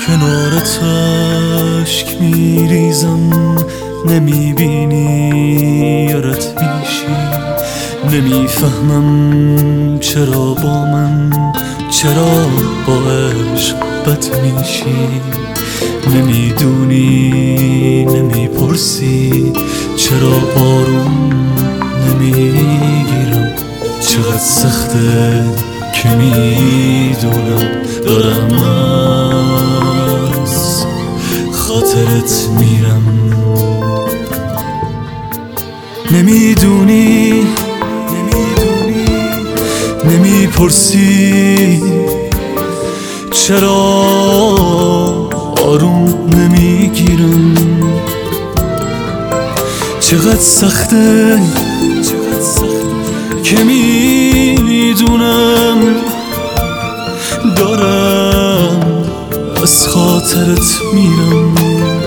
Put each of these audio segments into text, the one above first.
کنارت اشک میریزم، نمیبینی یارت میشی. نمیفهمم چرا با من، چرا با عشق بد میشی. نمیدونی نمیپرسی چرا آروم نمیگیرم. چقدر سخته که میدونم دارم از خاطرت میرم. نمیدونی نمیپرسی چرا آروم نمیگیرم. چقدر سخته که میدونم دارم از خاطرت میرم.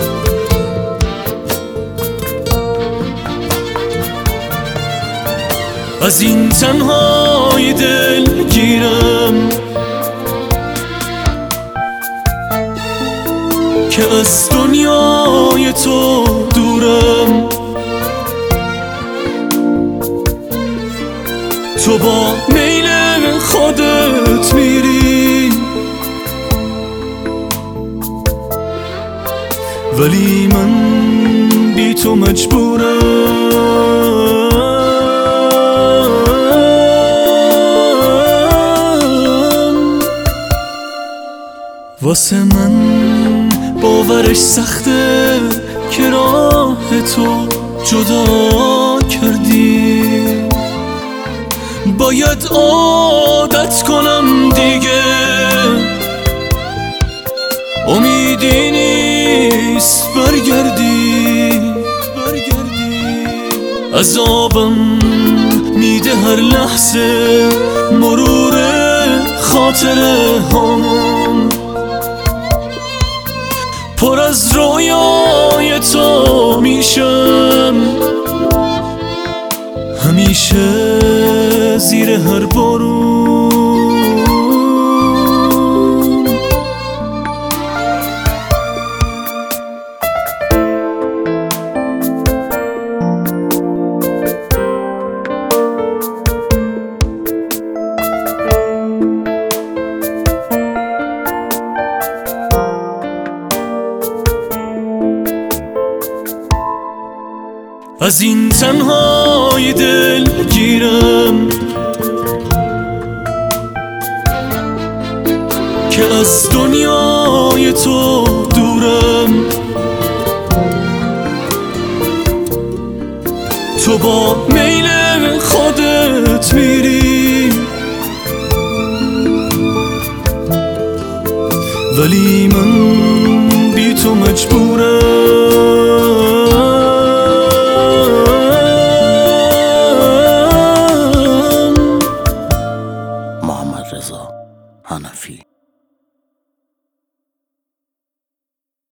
از این تنهای دل گیرم که از دنیای تو دورم. تو با میل خودت میری ولی من بی تو مجبورم. واسه من باورش سخته که راه تو جدا کردی. باید عادت کنم دیگه، امیدی نیست برگردی. عذابم میده هر لحظه مرور خاطره هامون. پر از رویای تو میشم همیشه زیر هر بارون. از این تنهای دل گیرم که از دنیای تو دورم. تو با میل خودت میری ولی من بی تو مجبورم.